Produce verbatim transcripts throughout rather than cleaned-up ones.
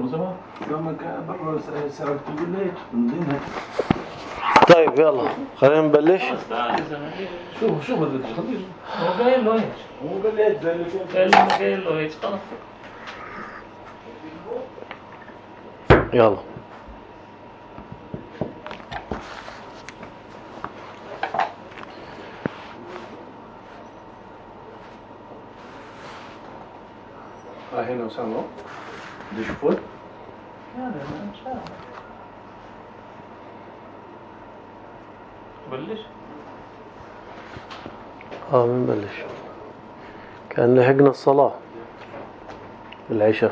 زمان لما كان برا سألت تقول ليش من طيب يلا خلينا نبلش. شوف شوف بدك تخليه هو قايل له هيك هو قال لي هيك قال له قايل له هيك خلاص يلا هنا وسامو بدي شوفه هذا ان شاء الله بلش اه بنبلش كأن لحقنا الصلاة العشاء.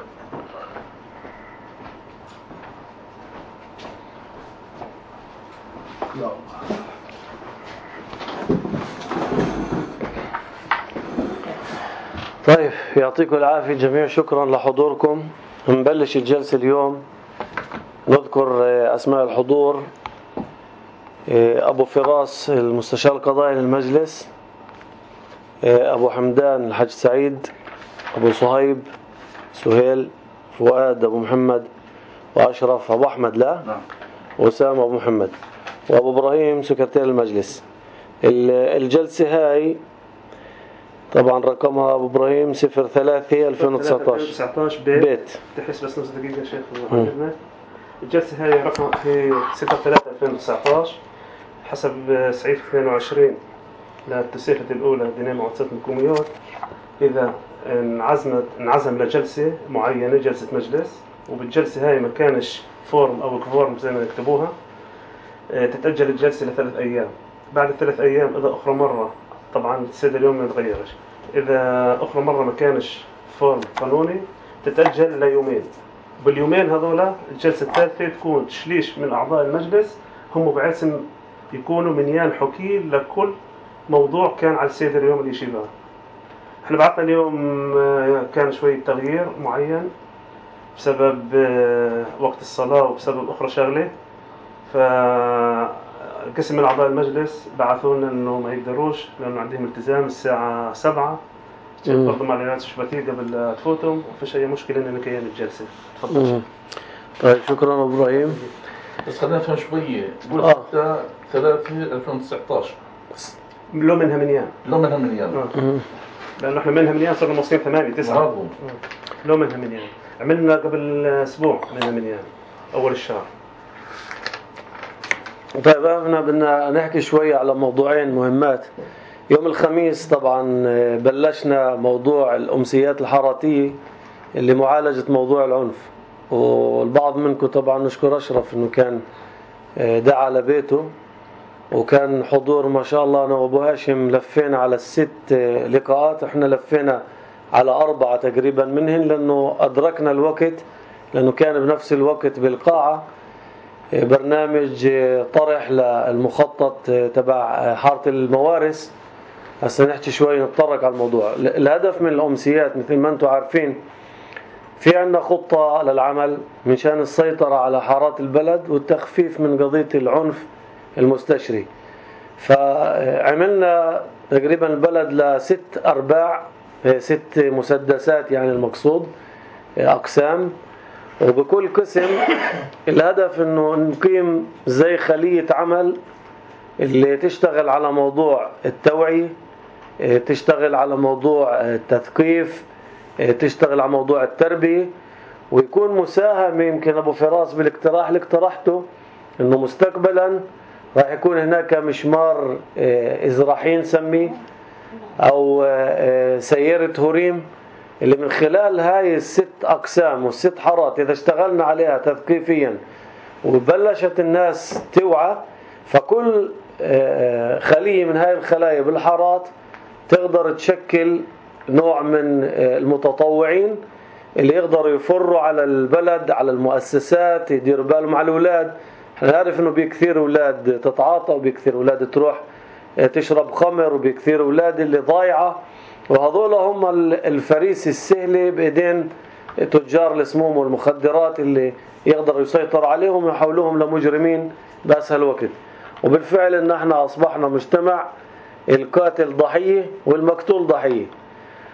طيب يعطيكم العافية جميع، شكرا لحضوركم. نبلش الجلسة اليوم. نذكر أسماء الحضور: أبو فراس المستشار القضائي للمجلس، أبو حمدان الحاج سعيد، أبو صهيب سهيل، فؤاد أبو محمد، وأشرف أبو أحمد لا وسام أبو محمد، وأبو إبراهيم سكرتير المجلس. الجلسة هاي طبعا رقمها أبو إبراهيم صفر ثلاثة ألفين وتسعطعش بيت. تحس بس نص دقيقة يا شيخ. الجلسة هاي رقم هي صفر ثلاثة ألفين وتسعطعش حسب سعيف اثنين وعشرين للتسيفة الأولى دينية مؤسسات الحكوميات. إذا انعزمت انعزم لجلسة معينة جلسة مجلس وبالجلسة هاي ما كانش فورم أو كفورم زي ما يكتبوها، تتأجل الجلسة لثلاث أيام. بعد ثلاث أيام إذا أخرى مرة، طبعا السيد اليوم ما يتغيرش، إذا أخرى مرة ما كانش فورم قانوني تتأجل ليومين. باليومين هذولا الجلسة الثالثة تكون تشليش من أعضاء المجلس هم بعثم يكونوا منيان حكي لكل موضوع كان على السيد اليوم اللي يشيبها. احنا بعثنا اليوم كان شوية تغيير معين بسبب وقت الصلاة وبسبب أخرى شغلة، فقسم من أعضاء المجلس بعثونا إنه ما يقدروش لأنه عندهم التزام الساعة سبعة. برضو معلومات شبكية قبل تفوتهم وفيش أي مشكلة إن نكيان الجلسة. تفضل. طيب شكرا أبو إبراهيم. بس خلينا نفهم شوية. ستة ثلاثة ألفين وتسعطعش لو منها منيان لو منها منيان آه. لأنه إحنا منها منيان صرنا موصلين ثمانية تسعة. لو منها منيان عملنا قبل أسبوع منها منيان أول الشهر. طيب احنا بدنا نحكي شوي على موضوعين مهمات. يوم الخميس طبعا بلشنا موضوع الأمسيات الحاراتية اللي معالجة موضوع العنف، والبعض منكم طبعا نشكر أشرف إنه كان دعا لبيته وكان حضور ما شاء الله. أنا وأبو هاشم لفينا على الست لقاءات، احنا لفينا على أربعة تقريبا منهن لأنه أدركنا الوقت، لأنه كان بنفس الوقت بالقاعة برنامج طرح للمخطط تبع حارة الموارث. هسه نحكي شوي نتطرق على الموضوع. الهدف من الأمسيات مثل ما أنتم عارفين في عندنا خطة للعمل من شان السيطرة على حارات البلد والتخفيف من قضية العنف المستشري. فعملنا تقريبا البلد لست أرباع، ست مسدسات يعني المقصود أقسام، وبكل قسم الهدف انه نقيم زي خلية عمل اللي تشتغل على موضوع التوعية، تشتغل على موضوع التثقيف، تشتغل على موضوع التربية، ويكون مساهمة. يمكن أبو فراس بالاقتراح اللي اقترحته انه مستقبلا راح يكون هناك مشمار إزراحي نسميه أو سيارة هوريم، اللي من خلال هاي الست أقسام والست حارات إذا اشتغلنا عليها تثقيفيا وبلشت الناس توعى، فكل خلية من هاي الخلايا بالحارات تقدر تشكل نوع من المتطوعين اللي يقدروا يفروا على البلد، على المؤسسات، يديروا بالهم على الأولاد. احنا نعرف انه بكثير أولاد تتعاطى وبكثير أولاد تروح تشرب خمر وبكثير أولاد اللي ضايعة، وهذول هم الفريسة السهلة بإيدين تجار السموم والمخدرات اللي يقدروا يسيطروا عليهم ويحولوهم لمجرمين بأسهل وقت. وبالفعل ان احنا اصبحنا مجتمع القاتل ضحية والمقتول ضحية.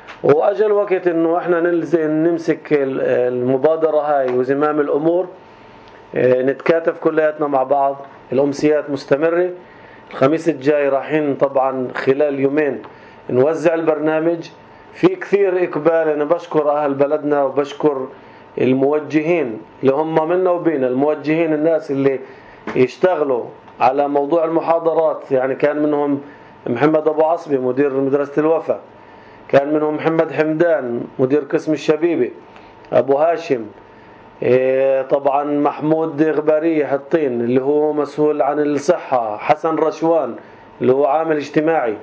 وأجل وقت إنه إحنا نمسك المبادرة هاي وزمام الأمور، نتكاتف كلياتنا مع بعض. الأمسيات مستمرة، الخميس الجاي رايحين طبعا خلال يومين نوزع البرنامج. في كثير إقبال، أنا بشكر أهل بلدنا وبشكر الموجهين اللي هم منا وبينا، الموجهين الناس اللي يشتغلوا على موضوع المحاضرات. يعني كان منهم محمد أبو عصبي مدير مدرسة الوفا، كان منهم محمد حمدان مدير قسم الشبيبة، أبو هاشم، طبعا محمود غباري حطين اللي هو مسؤول عن الصحة، حسن رشوان اللي هو عامل اجتماعي.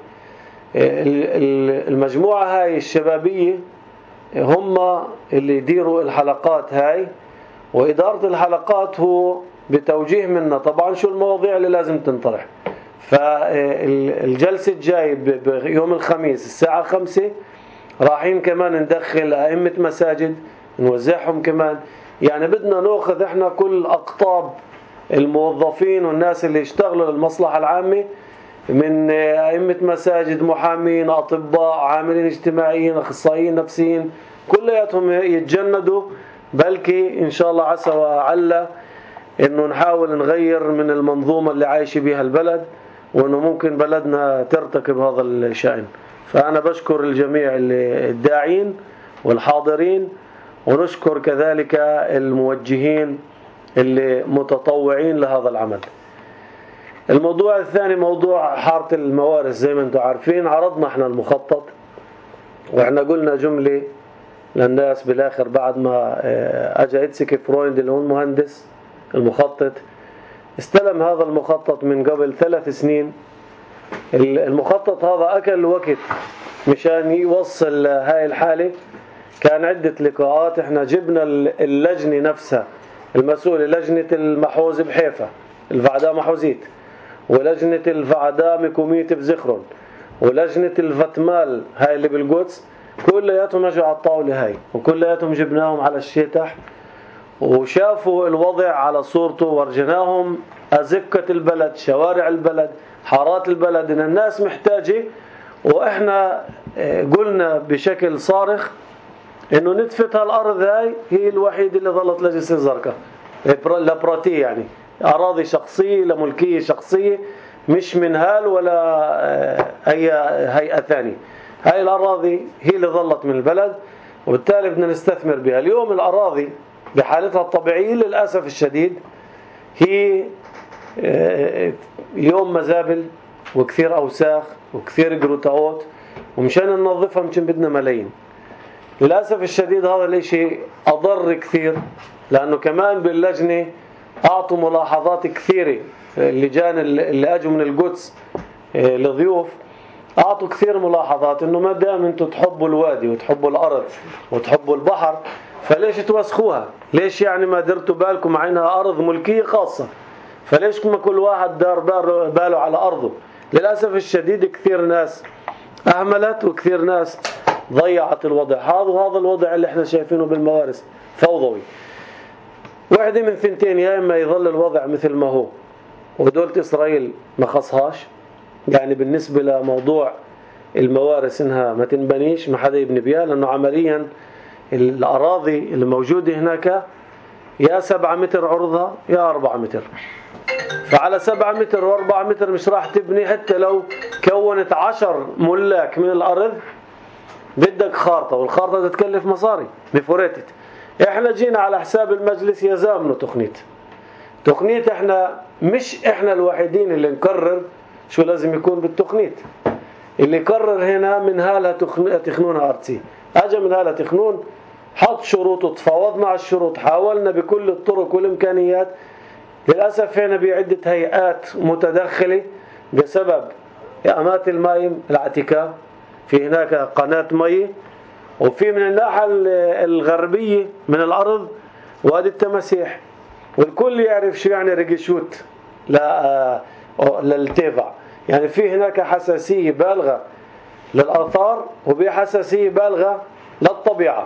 المجموعة هاي الشبابية هم اللي يديروا الحلقات هاي، وإدارة الحلقات هو بتوجيه منا طبعا شو المواضيع اللي لازم تنطرح. فالجلسة الجاي بيوم الخميس الساعة خمسة رايحين كمان ندخل أئمة مساجد نوزعهم كمان. يعني بدنا نأخذ احنا كل أقطاب الموظفين والناس اللي يشتغلوا للمصلحة العامة، من أئمة مساجد، محامين، أطباء، عاملين اجتماعيين، أخصائيين نفسيين، كلياتهم يتجندوا. بلكي إن شاء الله عسى وعلا إنه نحاول نغير من المنظومة اللي عايش بها البلد، وإنه ممكن بلدنا ترتكب هذا الشأن. فأنا بشكر الجميع الداعين والحاضرين، ونشكر كذلك الموجهين اللي متطوعين لهذا العمل. الموضوع الثاني موضوع حارة الموارث. زي ما انتم عارفين عرضنا احنا المخطط، واحنا قلنا جملة للناس بالاخر بعد ما اجا إتسكي فرويند اللي هو المهندس المخطط استلم هذا المخطط من قبل ثلاث سنين. المخطط هذا اكل وقت مشان يوصل هاي الحالة. كان عدة لقاءات، احنا جبنا اللجنة نفسها المسؤولة، لجنة المحوز بحيفا الفعداء محوزيت، ولجنة الفعداء مكوميت بزخرون، ولجنة الفتمال هاي اللي بالقدس، كلياتهم اجوا على الطاولة هاي، وكلياتهم جبناهم على الشيطح وشافوا الوضع على صورته، ورجناهم أزقة البلد، شوارع البلد، حارات البلد، إن الناس محتاجة. وإحنا قلنا بشكل صارخ إنه نتفة هالأرض هاي هي الوحيدة اللي ظلت لجسر زرقاء لبراتية، يعني أراضي شخصية لملكية شخصية، مش منهال ولا أي هيئة ثانية. هاي الأراضي هي اللي ظلت من البلد، وبالتالي بدنا نستثمر بها. اليوم الأراضي بحالتها الطبيعية للأسف الشديد هي اليوم مزابل وكثير أوساخ وكثير جروتاوت، ومشان ننظفها ممكن بدنا ملايين. للأسف الشديد هذا الاشي أضر كثير، لأنه كمان باللجنة أعطوا ملاحظات كثيرة. اللجان اللي أجوا من القدس لضيوف أعطوا كثير ملاحظات، إنه ما دام أنتم تحبوا الوادي وتحبوا الأرض وتحبوا البحر فليش توسخوها؟ ليش يعني ما درتوا بالكم عنها أرض ملكية خاصة؟ فليش ما كل واحد دار باله على أرضه؟ للأسف الشديد كثير ناس أهملت وكثير ناس ضيعت الوضع هذا، وهذا الوضع اللي احنا شايفينه بالموارث فوضوي. واحدة من ثنتين، يا إما يظل الوضع مثل ما هو ودولة إسرائيل ما خصهاش، يعني بالنسبة لموضوع الموارث إنها ما تنبنيش، ما حدا يبني بيها، لأنه عمليا الأراضي اللي موجودة هناك يا سبعة متر عرضها يا أربعة متر، فعلى سبعة متر وأربعة متر مش راح تبني. حتى لو كونت عشر ملاك من الأرض بدك خارطة، والخارطة تتكلف مصاري بفوريتت. احنا جينا على حساب المجلس يزامنه تقنيت تقنيت احنا مش احنا الوحيدين اللي نقرر شو لازم يكون بالتقنيت. اللي قرر هنا من هالة تخنون أرتسي، اجا من هالة تخنون حط شروط وتفاوضنا على الشروط، حاولنا بكل الطرق والإمكانيات. للأسف هنا بعدة هيئات متدخلة بسبب أمات الماء العتيكة، في هناك قناة مي، وفي من الناحية الغربية من الأرض وادي التماسيح، والكل يعرف شو يعني ريجيشوت للتيفع. يعني في هناك حساسية بالغة للآثار وبحساسية بالغة للطبيعة.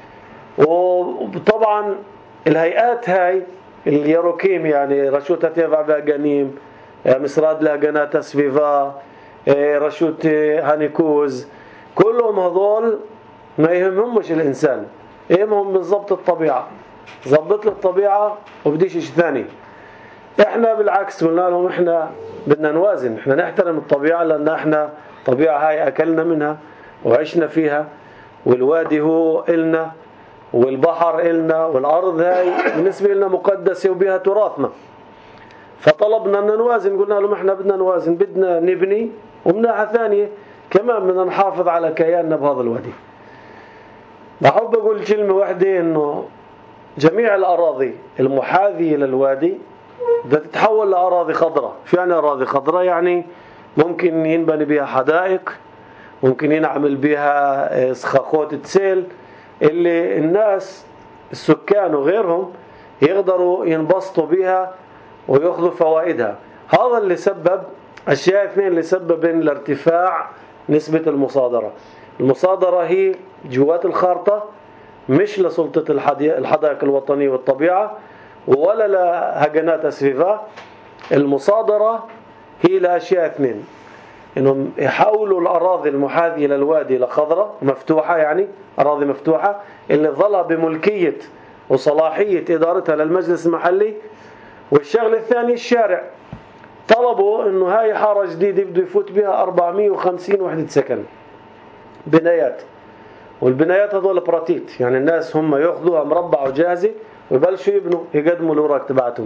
وطبعا الهيئات هاي اليروكيم، يعني رشوت تيفع باغانيم، مسراد لاغانات سفيفا، رشوت هانيكوز، كلهم هذول ما يهمهمش الإنسان، يهمهم بالضبط الطبيعة، ضبط له الطبيعة وبديش إيش ثاني. إحنا بالعكس قلنا لهم إحنا بدنا نوازن، إحنا نحترم الطبيعة لأن إحنا طبيعة هاي أكلنا منها وعشنا فيها، والوادي هو إلنا والبحر إلنا والأرض هاي بالنسبة لنا مقدسة وبها تراثنا. فطلبنا أن نوازن، قلنا لهم إحنا بدنا نوازن، بدنا نبني ومن ناحية ثانية كمان بدنا نحافظ على كياننا بهذا الوادي. بحب أقول كلمة واحدة، إنه جميع الأراضي المحاذية للوادي بدها تتحول لأراضي خضراء. في يعني أراضي خضراء يعني ممكن ينبني بها حدائق، ممكن ينعمل بها سخاخات تسيل اللي الناس السكان وغيرهم يقدروا ينبسطوا بها ويأخذوا فوائدها. هذا اللي سبب أشياء اثنين اللي سبب الارتفاع نسبة المصادرة. المصادرة هي جوات الخارطة، مش لسلطة الحدائق الوطنية والطبيعة ولا لهجنات أسفيفا. المصادرة هي لأشياء اثنين، إنهم يحولوا الأراضي المحاذية للوادي لخضرة مفتوحة، يعني أراضي مفتوحة اللي ظلها بملكية وصلاحية إدارتها للمجلس المحلي. والشغل الثاني الشارع، طلبوا إنه هاي حارة جديدة بده يفوت بها أربعمية وخمسين وحدة سكن بنايات، والبنايات هذول براتيت، يعني الناس هم يأخذوها مربع وجاهزة ويبلشوا يبنوا يقدموا الأوراق تبعتهم.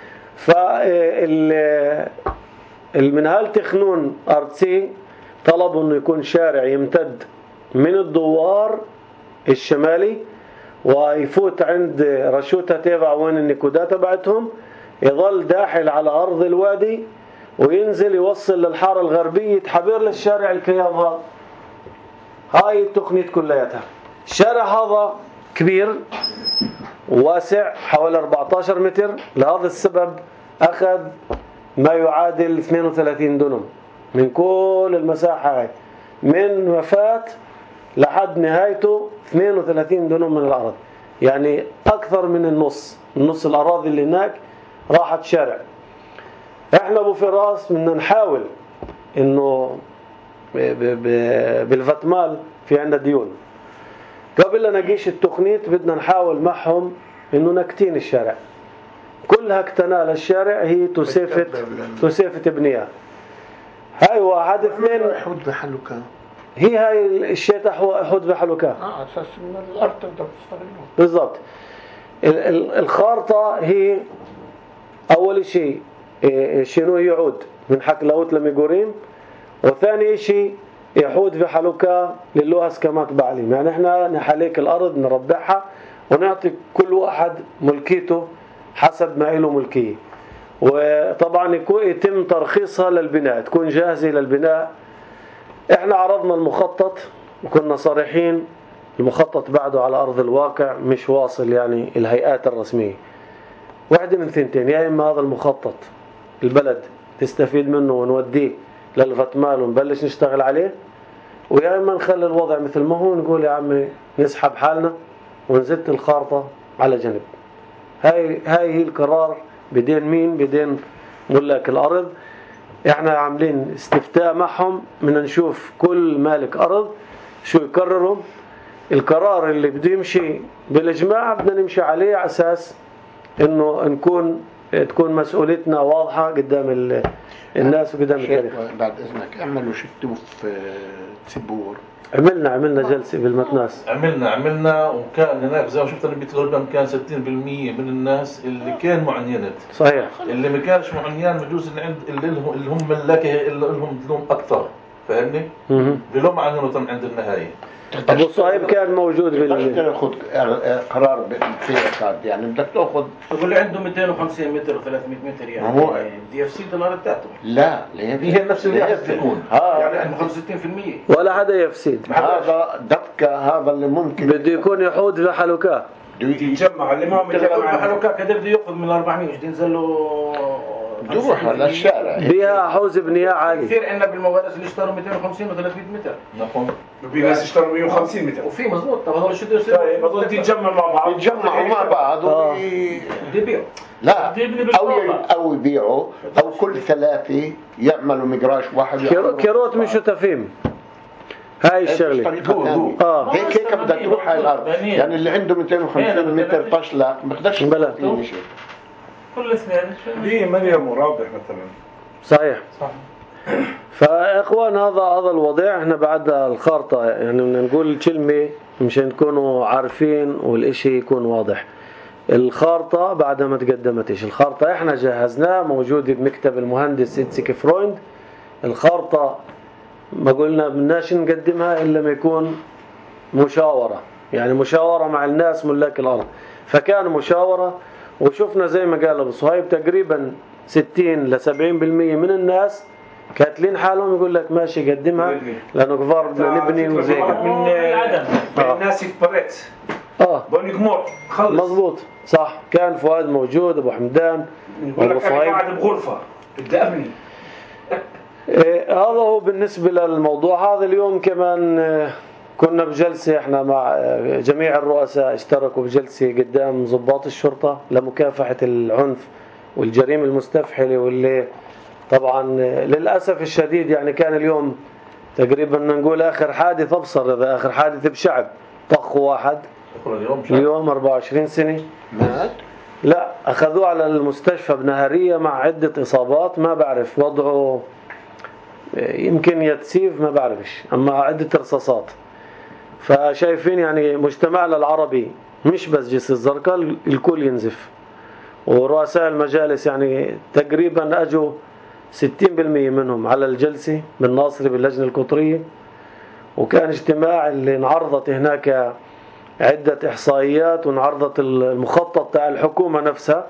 فالمنهال تخنون أرتسي طلبوا إنه يكون شارع يمتد من الدوار الشمالي ويفوت عند رشوتها تبع وين النكودات تبعتهم، يظل داخل على أرض الوادي وينزل يوصل للحارة الغربية يتحبر للشارع الكيام. هذا هاي التقنية كلياتها. الشارع هذا كبير وواسع حوالي أربعة عشر متر، لهذا السبب أخذ ما يعادل اثنين وثلاثين دنم من كل المساحة هاي، من وفات لحد نهايته اثنين وثلاثين دنم من الأرض، يعني أكثر من النص النص الأراضي اللي هناك راحت شارع. احنا ابو فراس بدنا نحاول انه بالفتمال في عندنا ديون، قبل لا نجيش التقنية بدنا نحاول معهم انه نكتين الشارع، كلها اكتنال الشارع هي تسافة تسافة بنية. هاي واحد اثنين حد بحلوكا، هي هاي الشيء حد بحلوكا اه اساس من الارض تقدر تستغله بالضبط. الخارطة هي اول شيء شنو يعود من حكلاوت لميغوريم، وثاني شيء يحود في حلوكا للوهس كمات بعليم، يعني احنا نحليك الارض نربعها ونعطي كل واحد ملكيته حسب ما له ملكيه، وطبعا يتم ترخيصها للبناء تكون جاهزة للبناء. احنا عرضنا المخطط وكنا صريحين، المخطط بعده على ارض الواقع مش واصل يعني الهيئات الرسمية. واحدة من ثنتين، يا اما هذا المخطط البلد تستفيد منه ونوديه للفتمال ونبلش نشتغل عليه، ويا اما نخلي الوضع مثل ما هو نقول يا عمي نسحب حالنا ونزت الخارطة على جنب. هاي هاي هي القرار بدين مين؟ بدين ملاك الارض. احنا عاملين استفتاء معهم من نشوف كل مالك ارض شو يقرروا. القرار اللي بده يمشي بالاجماع بدنا نمشي عليه على اساس انه نكون تكون مسؤوليتنا واضحة قدام الناس وقدام التاريخ. بعد اذنك اعملوا شفتوا في تبور، عملنا عملنا جلسة بالمتناس، عملنا عملنا وكان هناك زي ما شفت انا بيت الغربان كان ستين بالمية من الناس اللي كان معنينت. صحيح. اللي ما كانش معنيان بجوز اللي عند اللي لهم اللي هم ملاكه اللي لهم لهم اكثر، فاهمني؟ بلوم عنهم عند النهايه. ابو صهيب كان موجود بال تاخذ قرار في اعقاد، يعني بدك تاخذ تقول عنده مئتين وخمسين متر وثلاثمية متر، يعني بدي يفسد الارض تاعته. لا هي نفس اللي يفسدون، يعني عنده خمسة وستين بالمية ولا حدا يفسد. هذا دبكه، هذا اللي ممكن بده يكون يحود لحلوكا يتجمع اللي ما متجمع حلوكا كده بده ياخذ من أربعمية وش ينزل له يروح على الشارع بها حوز بنية عالي. كثير عندنا بالموارث اللي اشتروا مئتين وخمسين وثلاثمية متر. نعم. في ناس اشتروا مئة وخمسين متر. وفي مزبوط. طب هذول شو بده يصير؟ طيب هذول يتجمعوا مع بعض. يتجمعوا مع بعض ويبيعوا. لا او او يبيعوا او كل ثلاثه يعملوا مقراش واحد. كيروت مش تفهم. هاي الشغله اه هيك هيك بدها تروح هاي الارض. يعني اللي عنده مئتين وخمسين متر طشله ما بقدرش يمشي كل سنه دي مريم مرابح مثلا. صحيح صح. فاخوان هذا هذا الوضع. احنا بعد الخارطه يعني بدنا نقول كلمه مشان تكونوا عارفين والاشي يكون واضح. الخارطه بعد ما تقدمتش الخارطه احنا جهزناها موجوده بمكتب المهندس إتسك فرويند. الخارطه ما قلنا بدناش نقدمها الا ما يكون مشاوره، يعني مشاوره مع الناس ملاك الارض. فكان مشاوره وشفنا زي ما قال ابو صهيب تقريبا ستين لسبعين بالمية من الناس كاتلين حالهم يقول لك ماشي قدمها لانه كفار بدنا نبني وزي كده. من العدم من الناس يكبرت اه بوني جمور خلص مظبوط صح. كان فؤاد موجود، ابو حمدان، ابو صهيب قاعد بغرفه بدي ابني. إيه هذا هو بالنسبه للموضوع هذا. اليوم كمان إيه كنا بجلسه احنا مع جميع الرؤساء اشتركوا بجلسه قدام ضباط الشرطه لمكافحه العنف والجريمه المستفحله واللي طبعا للاسف الشديد يعني كان اليوم تقريبا نقول اخر حادث ابصر هذا اخر حادث بشعب طخوا واحد اليوم اليوم أربعة وعشرين سنه مات. لا اخذوه على المستشفى بنهاريه مع عده اصابات ما بعرف وضعه يمكن يتسيف ما بعرفش اما عده رصاصات. فشايفين يعني مجتمعنا العربي مش بس جسر الزرقاء الكل ينزف. ورؤساء المجالس يعني تقريبا اجوا ستين بالمية منهم على الجلسة بالناصري باللجنة القطرية. وكان اجتماع اللي انعرضت هناك عدة إحصائيات وانعرضت المخطط تاع الحكومة نفسها.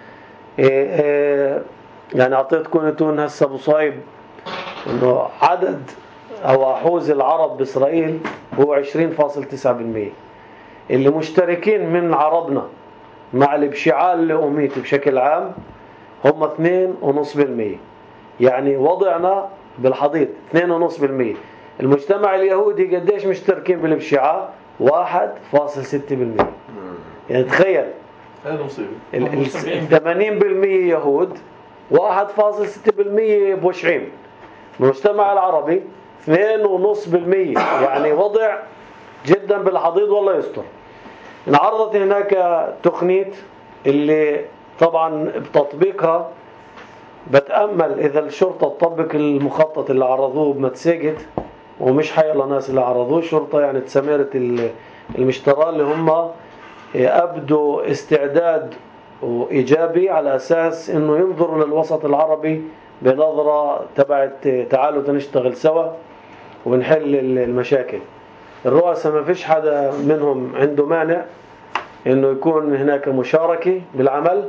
يعني أعطيتكم انتون هسه أبو صهيب إنه عدد أو أحوز العرب بإسرائيل هو عشرين فاصلة تسعة بالمية. اللي مشتركين من عربنا مع الابشعال الأميتي بشكل عام هم اثنين فاصلة خمسة بالمية. يعني وضعنا بالحضيض اثنين فاصلة خمسة بالمية. المجتمع اليهودي قديش مشتركين بالابشعاء واحد فاصلة ستة بالمية. يعني تخيل هذا مصيبه. ال ثمانين بالمية يهود واحد فاصلة ستة بالمية بوشعين. المجتمع العربي اثنين فاصلة خمسة بالمية. يعني وضع جدا بالحضيض والله يستر. انعرضت هناك تقنية اللي طبعا بتطبيقها بتأمل إذا الشرطة تطبق المخطط اللي عرضوه بمتساجد ومش حيلا ناس اللي عرضوه شرطة يعني تسميرة المشترى اللي هم أبدوا استعداد إيجابي على أساس إنه ينظروا للوسط العربي بنظرة تبعت تعالوا تنشتغل سوا ونحل المشاكل. الرؤساء ما فيش حدا منهم عنده مانع إنه يكون هناك مشاركة بالعمل.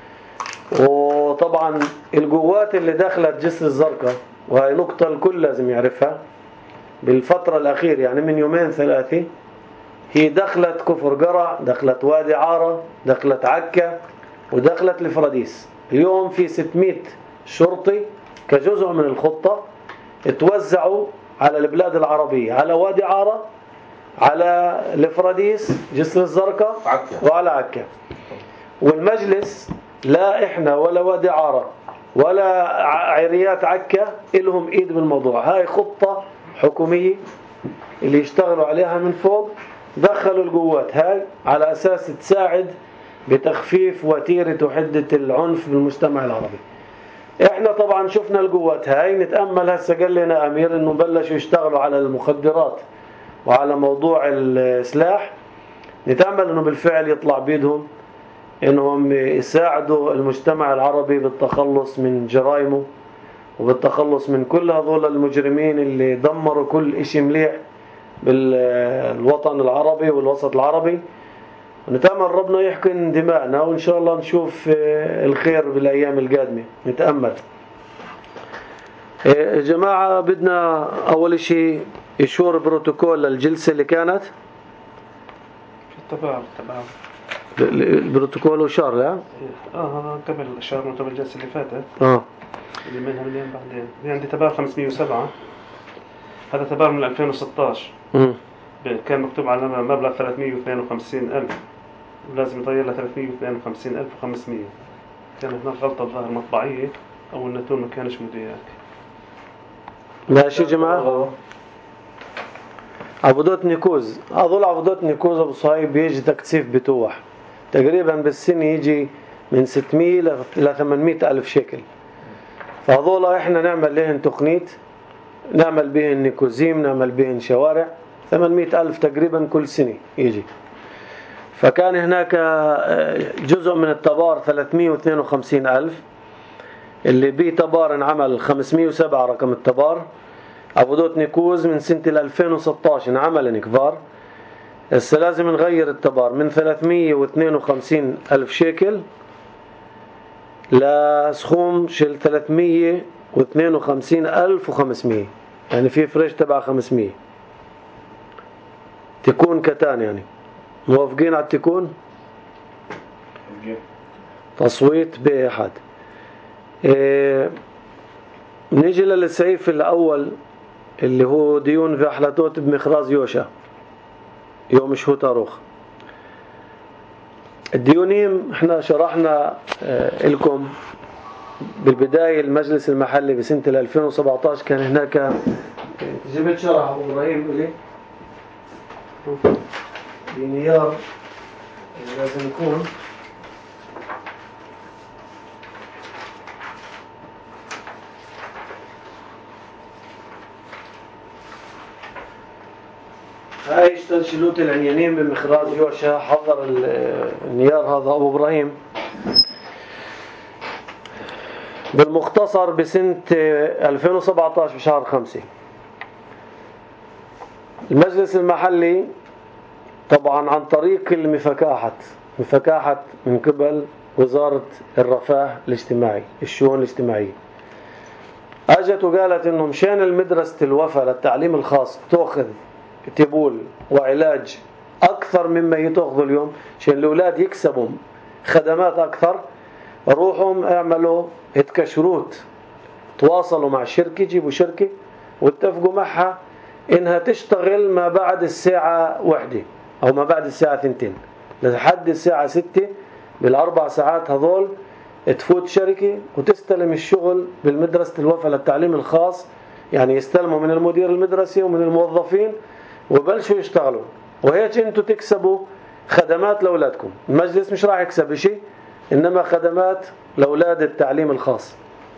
وطبعا القوات اللي دخلت جسر الزرقاء وهي نقطة الكل لازم يعرفها بالفترة الأخيرة يعني من يومين ثلاثة هي دخلت كفر قرع دخلت وادي عارة دخلت عكا ودخلت الفراديس. اليوم في ستمائة شرطي كجزء من الخطة اتوزعوا على البلاد العربية على وادي عارة على الفراديس جسر الزرقاء وعلى عكا. والمجلس لا إحنا ولا وادي عارة ولا عيريات عكا إلهم إيد بالموضوع. هاي خطة حكومية اللي يشتغلوا عليها من فوق. دخلوا القوات هاي على أساس تساعد بتخفيف وتيرة وحدة العنف بالمجتمع العربي. إحنا طبعا شفنا القوات هاي نتأمل هسه قال لنا أمير إنه بلشوا يشتغلوا على المخدرات وعلى موضوع السلاح. نتأمل إنه بالفعل يطلع بيدهم إنهم يساعدوا المجتمع العربي بالتخلص من جرائمه وبالتخلص من كل هذول المجرمين اللي دمروا كل إشي مليح بالوطن العربي والوسط العربي. نتأمل ربنا يحقن دماءنا وإن شاء الله نشوف الخير بالأيام القادمة. نتأمل يا جماعة بدنا أول شيء إشور بروتوكول للجلسة اللي كانت تبع تبع البروتوكول وشار لا اه هذا قبل الشهر من قبل الجلسة اللي فاتت اه اللي منها مليون بعدين في عندي تبع خمسمائة وسبعة. هذا تبع من ألفين وستة عشر. امم كان مكتوب على مبلغ ثلاثمائة واثنين وخمسين ألف ولازم يطير له ثلاثمائة واثنين وخمسين ألف وخمسمائة. كان هنا غلطة ظاهر مطبعية أو النتون ما كانش مدياك. ماشي يا جماعة عبودات نيكوز. هذول عبودات نيكوز أبو صهيب بيجي تكثيف بتوح تقريبا بالسنة يجي من ستمية إلى ثمانمية ألف شيكل. فهذول إحنا نعمل لهن تقنيت، نعمل بهن نيكوزيم، نعمل بهن شوارع. ثمانمية ألف تقريبا كل سنة يجي. فكان هناك جزء من التبار ثلاثمية واثنين وخمسين ألف اللي بيه تبار انعمل خمسمية وسبعة رقم التبار. عبودات نيكوز من سنة ألفين وستة عشر انعمل انكفار. هسه لازم نغير التبار من ثلاثمية واثنين وخمسين ألف شيكل لسخوم شل ثلاثمية واثنين وخمسين ألف وخمسمية، يعني في فريش تبع خمسمية تكون كتان. يعني موافقين على التكون؟ تصويت بأحد. إيه نيجي للسعيف الأول اللي هو ديون في أحلاتوت بمخراز يوشا يوم شهوت أروخ. الديونيم احنا شرحنا اه لكم بالبداية المجلس المحلي بسنة ألفين وسبعة عشر. كان هناك جبت شرح أبو إبراهيم إلي بنيار لازم يكون هاي اشتلشلوت العنيانين بمخراج يوشا. حضر النيار هذا أبو إبراهيم بالمختصر بسنة ألفين وسبعة عشر بشهر خمسة. المجلس المحلي طبعا عن طريق المفكاحة مفكاحة من قبل وزارة الرفاه الاجتماعي الشؤون الاجتماعية اجت وقالت انه مشان المدرسة الوفاء للتعليم الخاص تأخذ تبول وعلاج اكثر مما يتأخذوا اليوم، عشان الاولاد يكسبوا خدمات اكثر، روحهم اعملوا اتكشروت، تواصلوا مع شركة، جيبوا شركة واتفقوا معها انها تشتغل ما بعد الساعة واحدة او ما بعد الساعة ثنتين لحد الساعة ستة. بالاربع ساعات هذول تفوت شركة وتستلم الشغل بالمدرسة الوفاء للتعليم الخاص. يعني يستلموا من المدير المدرسي ومن الموظفين وبلشوا يشتغلوا، وهيك انتوا تكسبوا خدمات لأولادكم. المجلس مش راح يكسب شيء، انما خدمات لأولاد التعليم الخاص.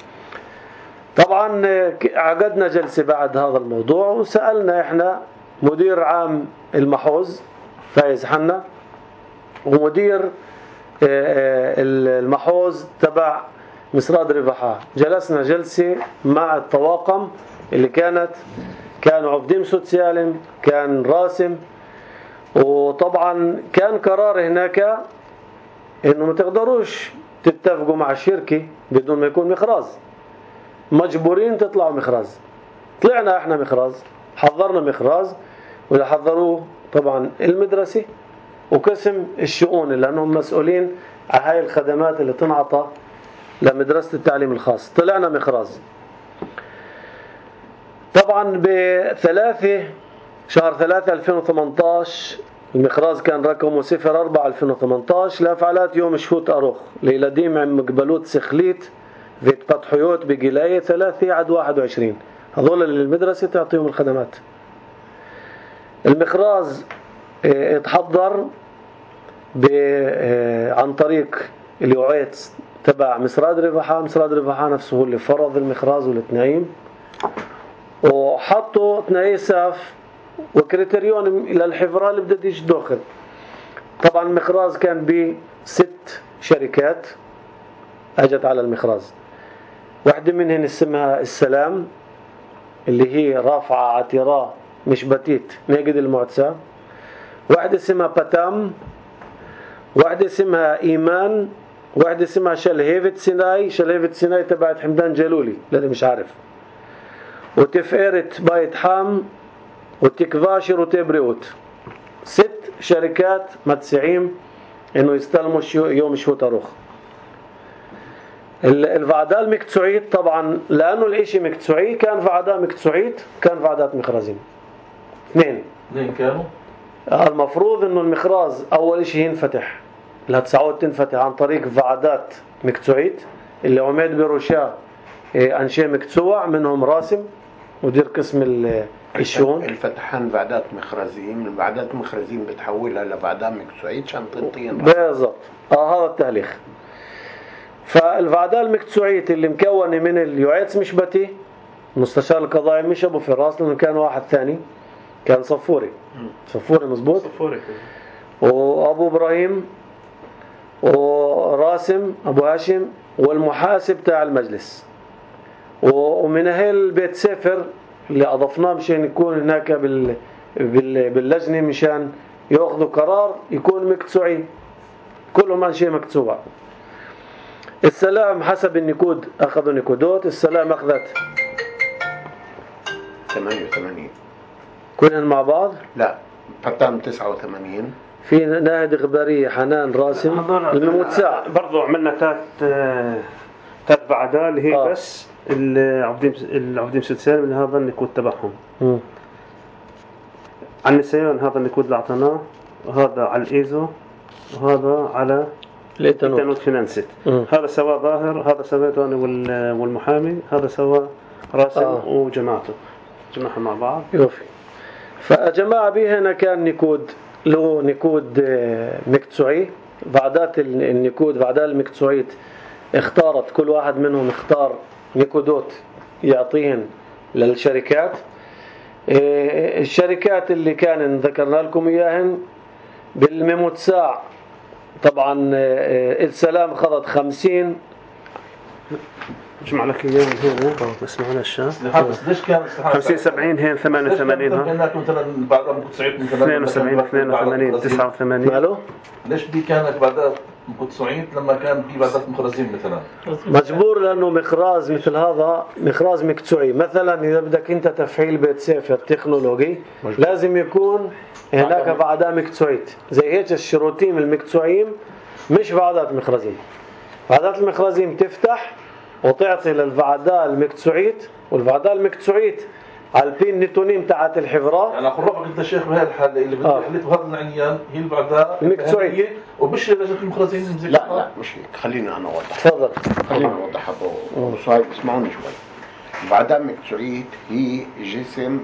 طبعا عقدنا جلسة بعد هذا الموضوع وسألنا احنا مدير عام المحوز فايز حنا ومدير المحوز تبع مصراد رفحة. جلسنا جلسة مع الطواقم اللي كانت كانوا عبدين سود سالم، كان راسم، وطبعا كان قرار هناك انه ما تقدروش تتفقوا مع الشركة بدون ما يكون مخراز، مجبورين تطلعوا مخراز. طلعنا احنا مخراز، حضرنا مخراز واللي حضروه طبعا المدرسة وقسم الشؤون اللي انهم مسؤولين على هاي الخدمات اللي تنعطى لمدرسة التعليم الخاص. طلعنا مخراز طبعا بثلاثة شهر ثلاثة ألفين وثمانية عشر. المخراز كان رقمه صفر أربعة ألفين وثمانية عشر لفعالات يوم شهوت أروخ ليلديم عم مقبلوت سخليت فيت فتحيوت بقلاية ثلاثة عد واحد وعشرين. هذول اللي المدرسة تعطيهم الخدمات. المخراز اتحضر عن طريق اليوعيت تبع مصراد رفحة. مصراد رفحة نفسه هو اللي فرض المخراز والتنعيم، وحطوا تنعي ساف وكريتريون إلى الحفرة اللي بدأت يجي داخل. طبعا المخراز كان بست شركات اجت على المخراز. واحدة منهن اسمها السلام اللي هي رافعة عتيراه مش بتيت ناقد المعتسى. واحدة اسمها باتام، واحدة اسمها إيمان، واحدة اسمها شلهيفة سيناي. شلهيفة سيناي تبعت حمدان جلولي للي مش عارف. وتفقيرة بايت حام وتكفاشر وتبريوت. ست شركات متسعين انه يستلموا يوم شهوت أروخ. الفعداء المكتسوعيت طبعا لانه الاشي مكتسوعي كان فعداء مكتسوعيت كان فعدات مخرزين اثنين اثنين كانوا. المفروض انه المخراز اول اشي ينفتح لهتسعود تنفتح عن طريق فعدات مكتسوعيت اللي عماد بروشا انشاء مكتسوع منهم راسم مدير قسم شلون؟ الفتحان بعدات مخرزين، البعدات مخرزين بتحولها لبعدات مكسوعيت عشان تنطين. بالضبط، اه هذا التهليخ. فالبعدات المكسوعيت اللي مكونة من اليعيتس مشبتي مستشار القضائي مش ابو فراس، لانه كان واحد ثاني كان صفوري. صفوري مزبوط. صفوري. وابو ابراهيم وراسم ابو هاشم والمحاسب تاع المجلس، ومن اهل بيت سفر اللي اضفناه مشان يكون هناك بال باللجنه مشان ياخذوا قرار يكون مكتسوعي، كلهم عن شيء مكتوبة. السلام حسب النكود اخذوا نكودات. السلام اخذت ثمانية وثمانين كلهم مع بعض. لا فتان تسعة وثمانين. في ناهد غبارية حنان راسم المموت ساعة. برضو عملنا ثلاث ثلاث بعدات اللي هي آه. بس العبدين العبدين سلسال من هذا النكود تبعهم. م. عن النسيان هذا النكود اللي اعطيناه، وهذا على الايزو، وهذا على الانترنت فينانسيت. هذا سوا ظاهر، هذا سويته انا والمحامي، هذا سوا راسم آه. وجماعته جمعها مع بعض. يوفي. فجماعة به هنا كان نكود له نكود مكتسوعي. بعدات النكود بعدات المكتسوعيت اختارت كل واحد منهم اختار نكودات يعطيهن للشركات. الشركات اللي كان ذكرنا لكم اياهن بالميموت ساع طبعا السلام خذت خمسين. جمع لك اياه هنا بس معنا الشاف. ليش كان خمسين سبعين هين ثمانية وثمانين ها هناك مثلا بعدها مكتسوعيت مثلا اثنين وسبعين اثنين وثمانين تسعة وثمانين. ماله ليش دي كانت بعدها مكتسوعيت لما كان في بعدات مخرزين مثلا؟ مجبور لانه مخراز مثل هذا مخراز مكتسوعي. مثلا اذا بدك انت تفعيل بيت سفر تكنولوجي لازم يكون هناك بعدات مكتسوعيت. زي هيك الشروطين المكتسوعين مش بعدات مخرزين. بعدات المخرزين تفتح وتعطي للبعداء المكتسوعيت، والبعداء المكتسوعيت على البين نتونين تاعت الحفرة. يعني اخرفك انت شيخ بهذه الحاله اللي بدي حليت بهذا العنيان هي البعداء المكتسوعيت ومش لجنه المخرزين. لا لا مش هيك. خلينا انا اوضح. تفضل. خلينا اوضح ابو صايب اسمعوني شوي. البعداء المكتسوعيت هي جسم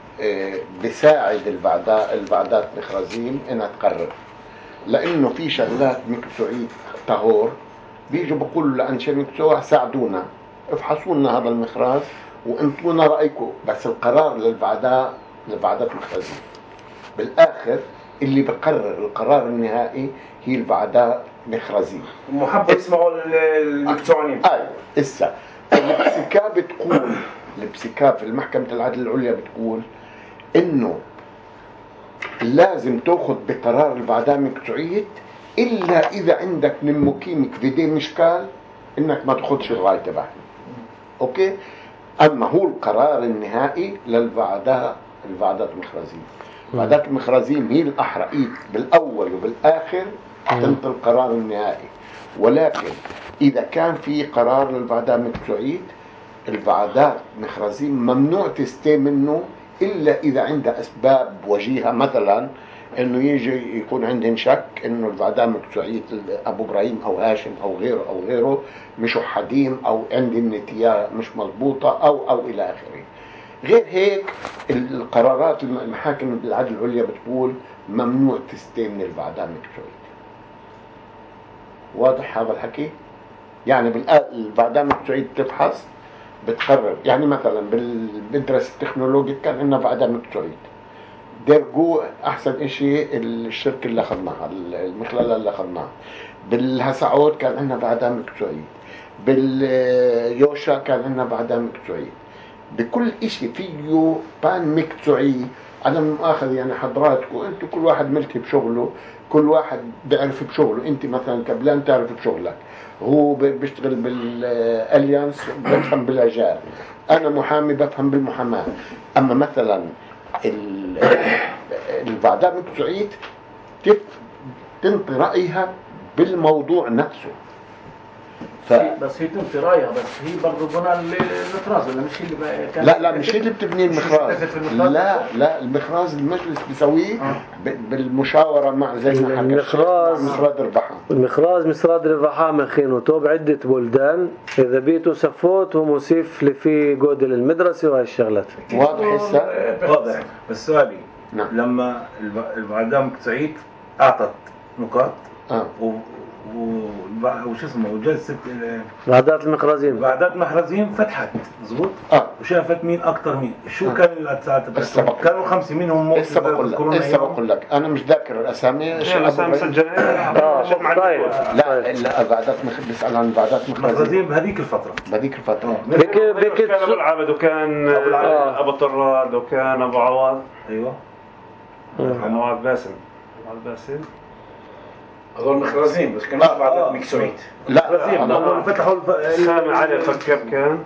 بيساعد البعداء البعدات المخرزين انها تقرر، لانه في شغلات مكتسوعيت طهور بيجوا بقولوا لأنشان مكتسوع ساعدونا افحصوا لنا هذا المخراج وانطونا رأيكم، بس القرار للبعداء للبعدات مخرزين. بالآخر اللي بقرر القرار النهائي هي البعداء مخرزين. محبة اسمعوا المكتسوعين. ايوه اسا البسكا بتقول البسكا في المحكمة العدل العليا بتقول انه لازم تاخذ بقرار البعداء مكتسوعيت إلا إذا عندك من مقيمك فيدي مشكال إنك ما تاخذش الرأي تبعه. أوكي. أما هو القرار النهائي للبعداء البعدات المخرزين. البعدات المخرزين هي الأحرقية بالأول وبالآخر تنطي القرار النهائي. ولكن إذا كان في قرار للبعداء مكتسوعيت البعدات المخرزين ممنوع تستي منه إلا إذا عندها أسباب وجيهة، مثلا انه يجي يكون عندهم شك انه البعداء مكتسوعيت ابو ابراهيم او هاشم او غيره او غيره مش حديم او عندهم نتيجه مش مضبوطه او او الى اخره. غير هيك القرارات المحاكم العدل العليا بتقول ممنوع تستي من البعداء مكتسوعيت. واضح هذا الحكي؟ يعني بالبعداء مكتسوعيت تفحص بتقرر. يعني مثلا بالمدرسه التكنولوجيا كان عندنا بعداء مكتسوعيت درجو احسن اشي الشركه اللي اخذناها المخلله اللي اخذناها. بالهسعود كان عندنا بعدها مكتسوعيت، باليوشا كان عندنا بعدها مكتسوعيت. بكل اشي فيه بان مكتسوعي. انا مؤاخذ يعني حضراتكم انتم كل واحد ملتي بشغله، كل واحد بيعرف بشغله. انت مثلا كبلان تعرف بشغلك، هو بيشتغل بالاليانس بفهم بالاجار، انا محامي بفهم بالمحاماه. اما مثلا البعداء مكتسوعيت تنطي رأيها بالموضوع نفسه. ف... بس هي تنفي رايها، بس هي برضه بناء المخراز ولا مش هي اللي كان؟ لا لا مش هي اللي بتبني المخراز. المخراز. لا لا المخراز المجلس بيسويه آه. بالمشاورة مع زي ما حكى المخراز مسراد ربحة. المخراز مسراد ربحة مخينوته بعدة بلدان، إذا بيتوا سفوت وموسيف اللي فيه جودة للمدرسة وهي الشغلات. واضح هسه؟ واضح. بس سؤالي نعم. لما المعدام سعيد أعطت نقاط آه. و وش اسمه وجلسة بعدات المخرزين بعدات المخرزين فتحت مظبوط اه وشافت مين اكثر مين شو آه. كان الساعات كانوا خمسة منهم لسه بقول لك لسه بقول لك انا مش ذاكر الاسامي الاسامي مسجله اه طيب لا لا بعدات مخ بسال عن بعدات مخرزين بهذيك الفتره بهذيك الفتره بك بك كان ابو العابد وكان ابو طراد وكان ابو عواد. ايوه ابو عواد باسم ابو عواد باسم هذول مخرزين بس كانوا آه. بعدات ميك سعيد. لا هذول فتحوا سامي علي الفكر كان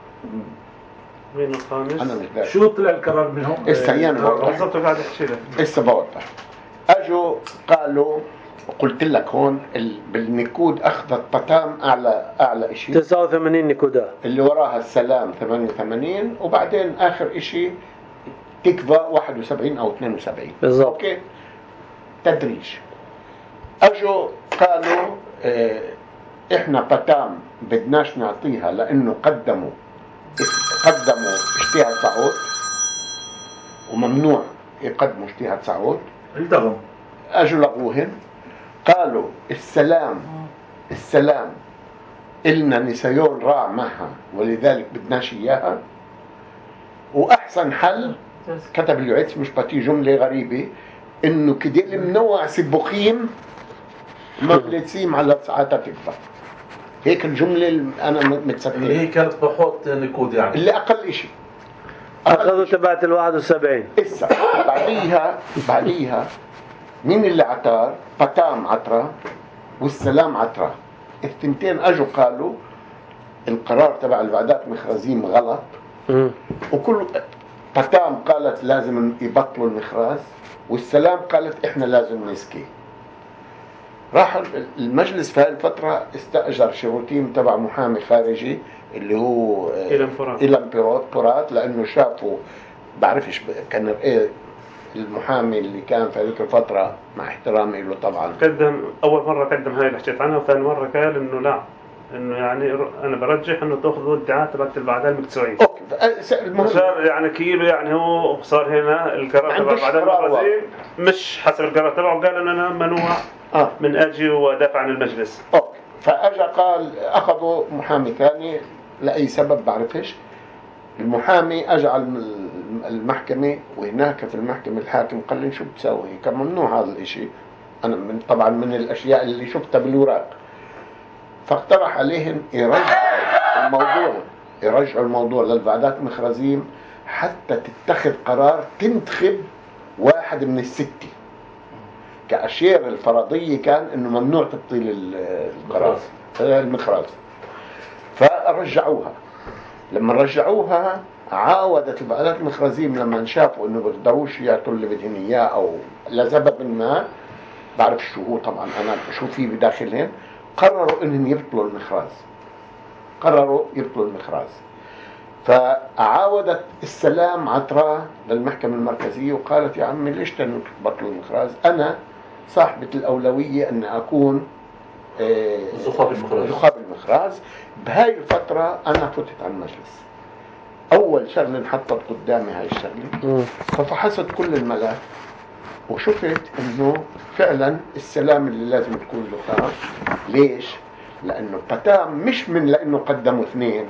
مين الخامس؟ انا مش ذاكر. شو طلع القرار منهم؟ هسه هي انا بالضبط قاعد احكي لك هسه بوضح. اجوا قالوا قلت لك هون ال... بالنكود اخذت بتام اعلى اعلى شيء تسعة وثمانين نكودا اللي وراها السلام ثمانية وثمانين وبعدين اخر شيء تكفى واحد وسبعين او اثنين وسبعين بالضبط. اوكي تدريج. اجوا قالوا اه احنا بتام بدناش نعطيها لانه قدموا قدموا اجتهاد سعود وممنوع يقدموا اجتهاد سعود. التغم اجوا لغوهن قالوا السلام السلام إلنا نسيون راع معها ولذلك بدناش إياها. وأحسن حل كتب اليعيتس مش باتي جملة غريبة إنه كده المنوع سبخيم مبلتسيم على ساعاتها تكفى. هيك الجملة اللي أنا متسكت اللي هي كانت بحط نكود يعني اللي أقل إشي أخذوا تبعت الواحد وسبعين. إسا بعديها بعديها مين اللي عطار؟ بتام عطرة والسلام عطرة. الثنتين اجوا قالوا القرار تبع البعدات مخرزين غلط وكل بتام قالت لازم يبطلوا المخراز والسلام قالت احنا لازم نسكي. راح المجلس في هاي الفترة استأجر شروتيم تبع محامي خارجي اللي هو إلم بيرات لأنه شافوا بعرفش كان ايه المحامي اللي كان في هذيك الفترة مع احترامي له طبعا قدم أول مرة قدم هاي اللي حكيت عنها وثاني مرة قال إنه لا إنه يعني أنا برجح إنه تأخذوا الادعاء تبعت البعداء المقطوعية. أوكي صار يعني كيلو يعني هو صار هنا القرار تبع البعداء المخرزين مش حسب القرار تبعه قال إن أنا منوع آه. من أجي ودافع عن المجلس. أوكي فأجا قال أخذوا محامي ثاني لأي سبب بعرفش. المحامي أجى على المحكمة وهناك في المحكمة الحاكم قال لي شو بتسوي كان ممنوع هذا الاشي. أنا من طبعا من الأشياء اللي شفتها بالوراق. فاقترح عليهم يرجعوا الموضوع يرجعوا الموضوع للبعدات مخرزين حتى تتخذ قرار تنتخب واحد من الستة. كأشياء الفرضية كان إنه ممنوع تبطيل القرار المخراز. فرجعوها. لما رجعوها عاودت البعدات المخرزين لما شافوا انه بيقدروش يعطوا اللي بدهم اياه او لسبب ما بعرف شو هو طبعا انا شو في بداخلهم قرروا انهم يبطلوا المخراز. قرروا يبطلوا المخراز. فعاودت السلام عطرة للمحكمة المركزية وقالت يا عمي ليش تبطلوا المخراز؟ انا صاحبة الاولوية ان اكون زخاب المخراز. زخاب المخراز. بهاي الفترة أنا فتت على المجلس. أول شغلة انحطت قدامي هاي الشغلة ففحصت كل الملف وشفت إنه فعلا السلام اللي لازم تكون زخاب. ليش؟ لأنه بتام مش من لأنه قدموا اثنين.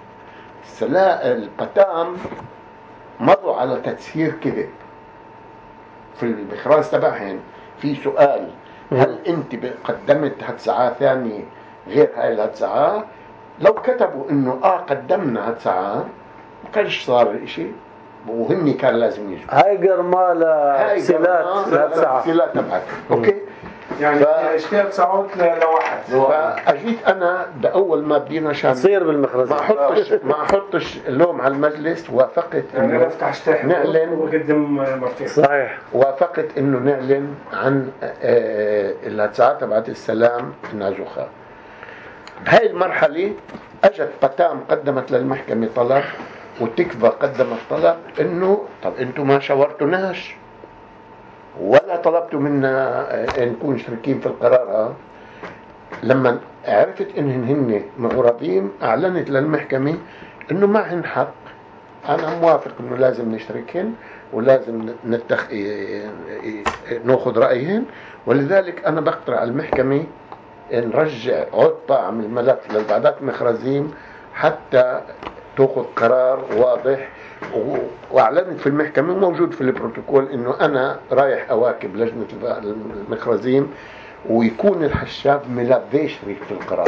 البتام مضوا على تسهير كذب في المخراز تبعهن. في سؤال هل انت قدمت هالساعة ثانية غير هاي الهالساعة؟ لو كتبوا انه اه قدمنا هالساعة ما كانش صار الاشي وهني كان لازم يجوا. هاي قرمالة سلات سلات سلات تبعت اوكي يعني اشتغل ساعات لواحد. فاجيت انا باول ما بدينا شان تصير بالمخرز ما احطش ما احطش اللوم على المجلس. وافقت يعني انه افتح اشتاح نعلن وقدم مرتين. صحيح. وافقت انه نعلن عن الهالساعات تبعت السلام انها زخة. بهاي المرحلة اجت بتام قدمت للمحكمة طلب وتكفى قدمت طلب انه طب انتم ما شاورتوناش ولا طلبتوا منا نكون شريكين في القرار هذا. لما عرفت انهن هن معرضين اعلنت للمحكمة انه معهن حق، انا موافق انه لازم نشتركهن ولازم نتخ... ناخذ رأيهن، ولذلك انا بقترح المحكمة نرجع عود طعم الملف للبعدات مخرزين حتى تاخذ قرار واضح. واعلنت في المحكمة وموجود في البروتوكول انه انا رايح اواكب لجنة المخرزين ويكون الحشاب ملغي شريك في القرار.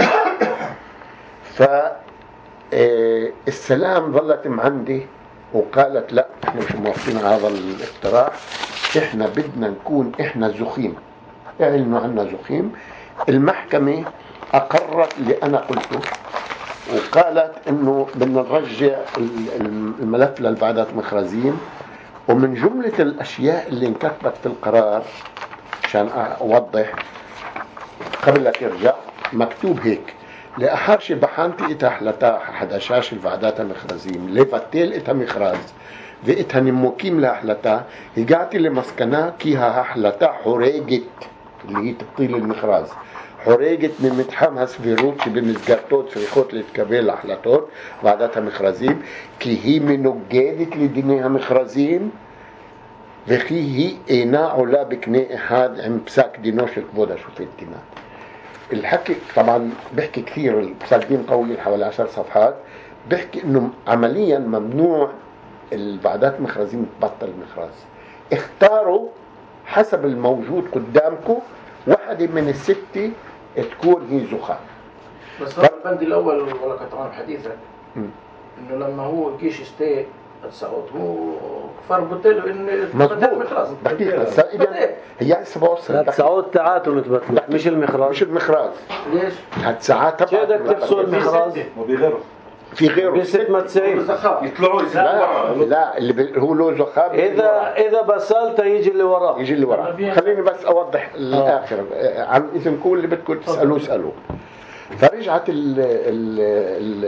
فالسلام ظلت معندي وقالت لا احنا مش موافقين على هذا الاقتراح، احنا بدنا نكون احنا زخيم، اعلنوا عنا زخيم. المحكمة اقرت اللي انا قلته وقالت انه بدنا نرجع الملف للبعدات مخرزين. ومن جملة الاشياء اللي انكتبت في القرار عشان اوضح قبل لا ترجع مكتوب هيك: لأحارشي بحانتي إتاح لتاح حداشاش البعدات مخرزين لفتيل إتا مخراز ذئتها نموكيم لأحلتا هيقاتي لمسكنا كيها أحلتا حريقت اللي هي تبطيل المخراز حريقت من متحمس في روتشي بمزقرتوت في خوت لتكبيل أحلتوت بعداتها مخرزين كي هي منو جادت لدينيها مخرزين وكي هي إينا علا بكني إحاد عم بساك دينوش الكبودة شو في التنات. الحكي طبعا بحكي كثير، البساك طويل حوالي عشر صفحات، بحكي انه عمليا ممنوع البعدات مخرزين تبطل المخراز. اختاروا حسب الموجود قدامكم واحدة من الستة تكون هي زخام. بس هذا البند الاول ولا كتمان حديثا انه لما هو كيش استي السعود هو فربط له ان مظبوط بحكي هسه هي هسه بوصل السعود تاعته متبطله مش المخراج. مش المخراج. ليش؟ هالساعات تبع بدك تفصل المخراج وبغيره في غيره بست ما تسعين يطلعوا لا لا اللي هو له زخاب. اذا اذا بسالته يجي اللي وراه يجي اللي وراه. خليني بس اوضح الاخر عن اذنكم اللي بدكم تسالوه اسالوه. فرجعت ال ال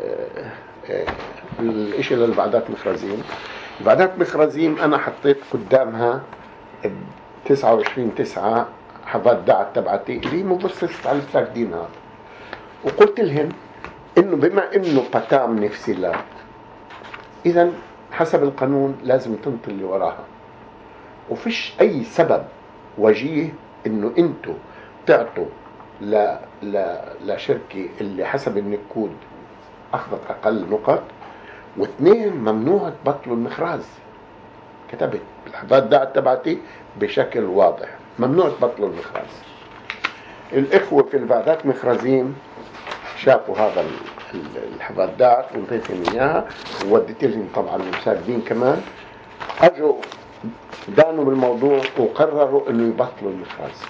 الاشي للبعدات مخرزين. البعدات مخرزين انا حطيت قدامها تسعة وعشرين تسعة حفاظ دعت تبعتي اللي مبسطة على الساكدين هذا، وقلت لهم انه بما انه بتام نفسيلات اذا حسب القانون لازم تنطي اللي وراها، وفيش اي سبب وجيه انه انتو تعطوا ل ل لشركه اللي حسب النكود اخذت اقل نقط، واثنين ممنوع تبطلوا المخراز. كتبت بالحفاظ دعت تبعتي بشكل واضح ممنوع تبطلوا المخراز. الاخوه في البعدات مخرزين شافوا هذا الحفاظ دعت وانطيتهم اياها ووديت لهم طبعا المساعدين كمان، اجوا دانوا بالموضوع وقرروا انه يبطلوا المخراز.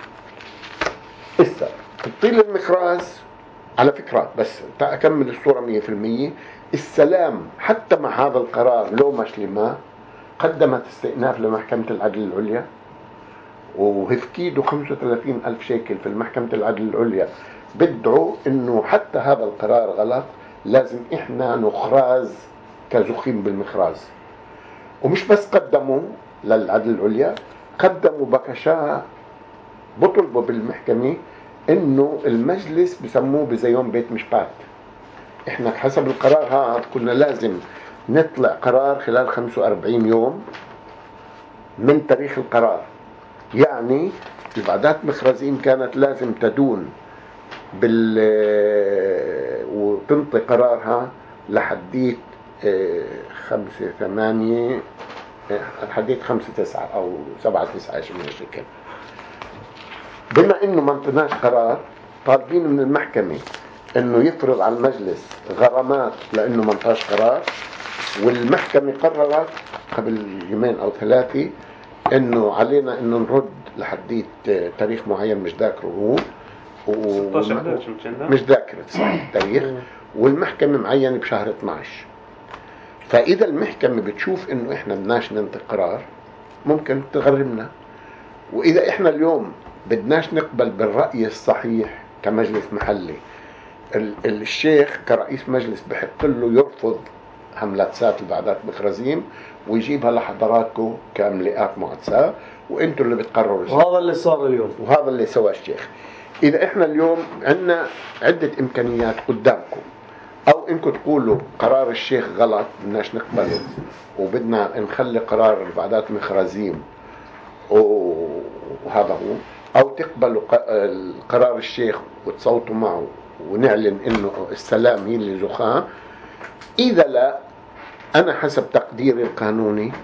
اسا تبطيل المخراز على فكرة بس تأكمل الصورة مية في المية. السلام حتى مع هذا القرار لو مش لما قدمت استئناف لمحكمة العدل العليا وهفكيدوا خمسة وثلاثين ألف شيكل في المحكمة العدل العليا بدعوا انه حتى هذا القرار غلط، لازم احنا نخراز كزخيم بالمخراز. ومش بس قدموا للعدل العليا، قدموا بكشاء بطلبوا بالمحكمة انه المجلس بسموه بزيون بيت مشبات. احنا حسب القرار هذا كنا لازم نطلع قرار خلال خمسة وأربعين يوم من تاريخ القرار، يعني البعدات مخرزين كانت لازم تدون بال وتنطي قرارها لحديت خمسة ثمانية لحديت خمسة تسعة او سبعة تسعة شيء من هالشكل. بما انه ما انطيناش قرار طالبين من المحكمة انه يفرض على المجلس غرامات لانه ما انطاش قرار، والمحكمة قررت قبل يومين او ثلاثة انه علينا انه نرد لحديت تاريخ معين مش ذاكره هو و... مش ذاكر التاريخ، والمحكمة معين بشهر اثناشر. فاذا المحكمة بتشوف انه احنا بدناش ننطي قرار ممكن تغرمنا، واذا احنا اليوم بدناش نقبل بالرأي الصحيح كمجلس محلي ال- الشيخ كرئيس مجلس بحق له يرفض هملاتسات البعدات مخرزين ويجيبها لحضراتكم كملئات معدسة، وانتم اللي بتقرروا الشيء. وهذا اللي صار اليوم، وهذا اللي سواه الشيخ. اذا احنا اليوم عندنا عدة امكانيات قدامكم، او انكم تقولوا قرار الشيخ غلط بدناش نقبله وبدنا نخلي قرار البعدات مخرزين وهذا هو، او تقبلوا قرار الشيخ وتصوتوا معه ونعلن انه السلام هي اللي زخاه. اذا لا، انا حسب تقديري القانوني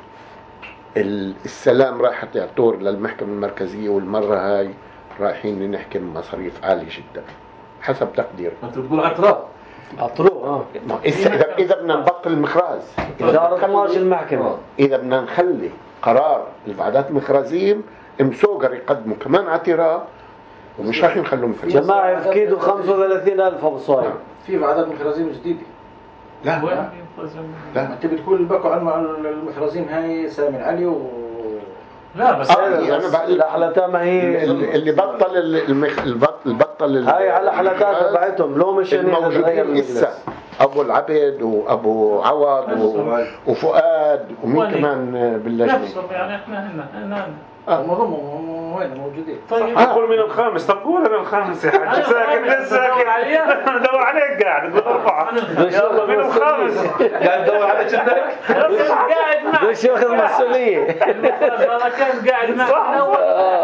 السلام راح تعطور للمحكمة المركزية، والمرة هاي رايحين نحكم مصاريف عالية جدا حسب تقديري. انت بتقول اعتراض عطروه اه اذا اذا بدنا نبطل المخراز، اذا رضناش المحكمة، اذا بدنا نخلي قرار البعدات المخرازين مسوقر يقدموا كمان اعتراض ومش راح نخلوهم في جماعة يفكيدوا خمسة وثلاثين ألف أبو صايم. في بعدات مخرزين جديدة. لا لا لا انت بتقول بكوا عن المخرزين هاي سامي العلي و لا بس آه انا بقول لا حالتها ما هي اللي اللي بطل المخ... البطل البطل هاي على حالتها تبعتهم، لو مش الموجودين لسه ابو العبد وابو عوض و... وفؤاد ومين كمان باللجنه نفسهم يعني احنا هنا هنا هم هم وين موجودين. طيب أقول من الخامس، طب قول أنا الخامس يا حاج. ساكت لسه ساكت دور عليك قاعد تقول أربعة، يلا من الخامس قاعد تدور على جدك قاعد معك مش واخذ مسؤولية. والله كان قاعد معك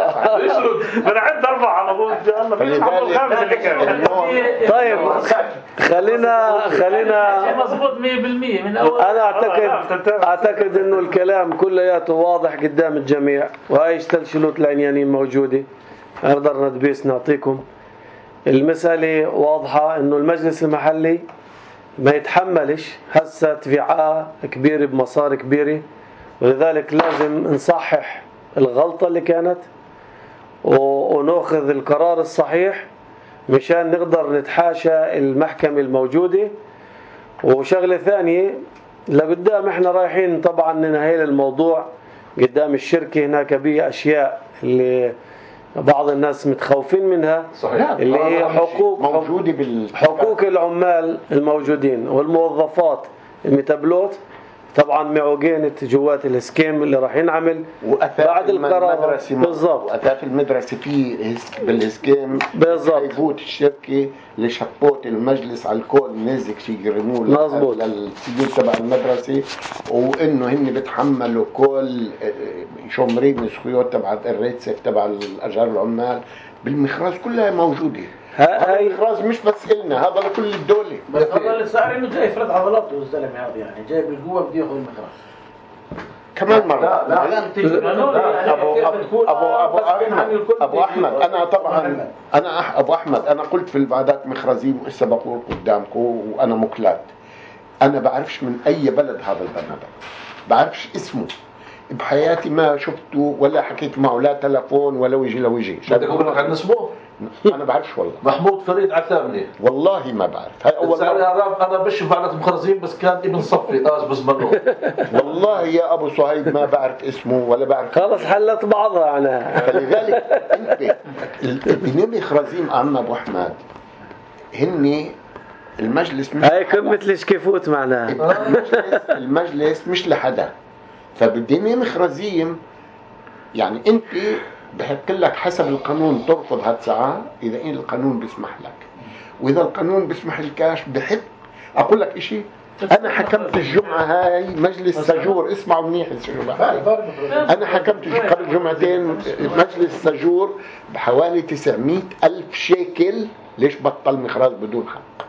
أنا عندي أربعة على طول. يلا مين الخامس اللي كان؟ طيب خلينا خلينا مظبوط مية بالمية من أول. أنا أعتقد أعتقد إنه الكلام كلياته واضح قدام الجميع، وهاي اشتلشلوت العنيانين موجودة، نقدر ندبيس نعطيكم. المسألة واضحة إنه المجلس المحلي ما يتحملش هسه تبيعة كبيرة بمصاري كبيرة، ولذلك لازم نصحح الغلطة اللي كانت ونأخذ القرار الصحيح مشان نقدر نتحاشى المحكمة الموجودة. وشغلة ثانية لقدام احنا رايحين طبعا ننهي الموضوع قدام الشركة، هناك بيه أشياء اللي بعض الناس متخوفين منها، صحيح. اللي هي حقوق موجودة بال حقوق العمال الموجودين والموظفات المتبلوت، طبعا معوقين جوات الاسكيم اللي راح ينعمل بعد القرار بالضبط. وأثاث المدرسة في بالاسكيم بالضبط يفوت الشركة لشبوت المجلس على الكل نزك شي يرموه مظبوط للسيول تبع المدرسة، وإنه هن بتحملوا كل شمرين السخيوت تبع الريتسك تبع الأجار العمال بالمخراج كلها موجودة. هذا المخراج مش بس إلنا، هذا لكل الدولة. بس هذا اللي صار انه جاي يفرض عضلاته الزلمه هذا، يعني جاي بالقوه بده ياخذ المخراج كمان مرة. لا لا أبو أبو أبو أحمد أبو أحمد أنا طبعا أنا أح أبو أحمد أنا قلت في البعدات مخرزين وإسا بقول قدامكم وأنا مكلات. أنا بعرفش من أي بلد هذا البني بعرفش اسمه بحياتي، ما شفته ولا حكيت معه لا تلفون ولا وجه لوجه. بدك أقول لك عن اسمه؟ أنا بعرفش والله. محمود فريد عثامني. والله ما بعرف. هاي أول مرة. أنا بشوف بعدات مخرزين بس كان ابن صفي آج بس مرة. والله يا أبو صهيب ما بعرف اسمه ولا بعرف. خلص حلت بعضها أنا. فلذلك أنت الدنيا مخرزين عنا أبو أحمد هني المجلس مش هاي كم مثل شكيفوت معناها. المجلس, المجلس مش لحدا، فبالدنيا مخرزين يعني أنت بحق لك حسب القانون ترفض هالساعة إذا إن القانون بيسمح لك، وإذا القانون بيسمح لكاش بحب. أقول لك إشي، أنا حكمت الجمعة هاي مجلس سجور، اسمعوا منيح أنا حكمت قبل جمعتين مجلس سجور بحوالي تسعمية ألف شيكل. ليش بطل مخراج بدون حق؟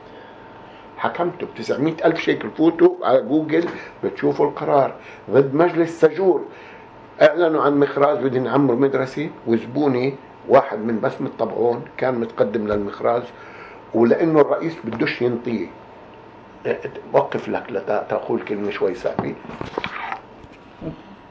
حكمته بتسعمية ألف شيكل. فوتوا على جوجل بتشوفوا القرار ضد مجلس سجور. اعلنوا عن مخراج بدهم يعمروا مدرسة، وزبوني واحد من بسمة طبعون كان متقدم للمخراج، ولانه الرئيس بدوش ينطيه وقف لك لتقول كلمة شوي صعبة.